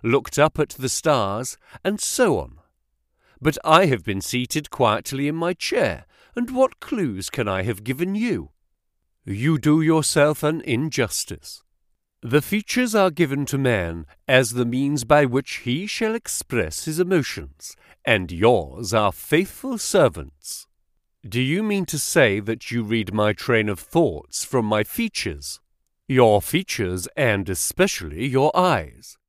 looked up at the stars, and so on. But I have been seated quietly in my chair, and what clues can I have given you? You do yourself an injustice. The features are given to man as the means by which he shall express his emotions, and yours are faithful servants. Do you mean to say that you read my train of thoughts from my features? Your features, and especially your eyes.